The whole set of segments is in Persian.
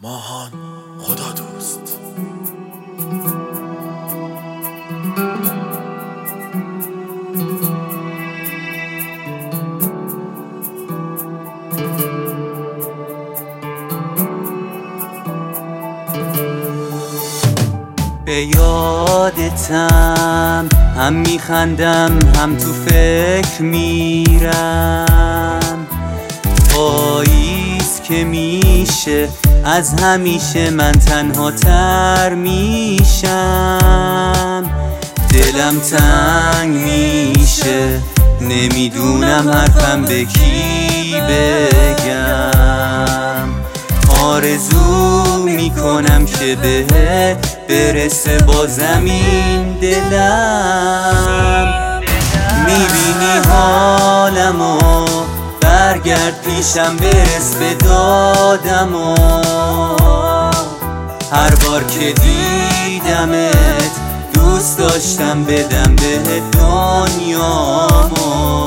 ماهان خدا دوست. به یادتم هم میخندم هم تو فکر میرم. پاییز که میشه از همیشه من تنها تر میشم. دلم تنگ میشه نمیدونم حرفم به کی بگم. آرزو میکنم که به برسه با زمین دلم. میبینی حالمو برگرد پیشم برس به دادمو. هر بار که دیدمت دوست داشتم بدم به دنیامو.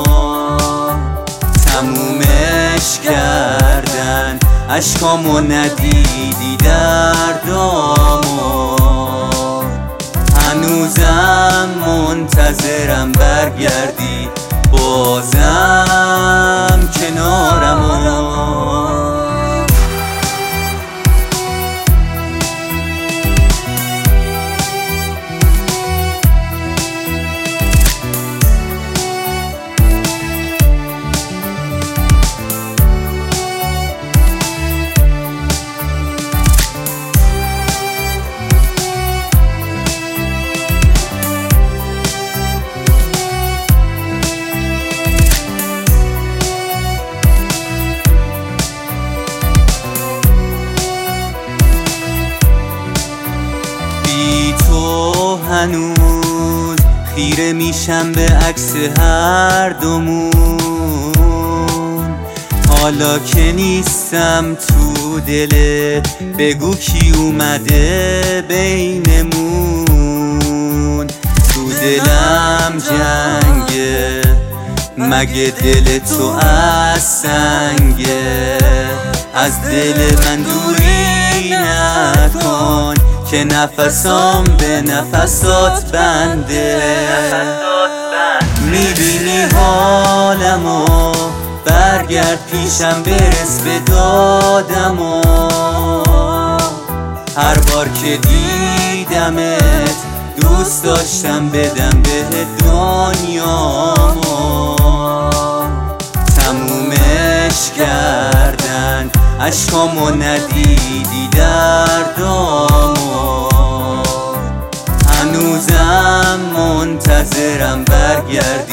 تمومش کردن اشکامو ندیدی دردامو. هنوزم منتظرم برگردی بازم کنارمو. هنوز خیره میشم به عکس هر دومون. حالا که نیستم تو دلت بگو کی اومده بینمون. تو دلم جنگه مگه دل تو از سنگه. از دل من دوری نکن که نفسام به نفسات بنده. میبینی حالمو برگرد پیشم برس به دادمو. هر بار که دیدمت دوست داشتم بدم به دنیامو. تمومش کردن اشکامو ندیدی دردامو. هنوزم منتظرم برگرد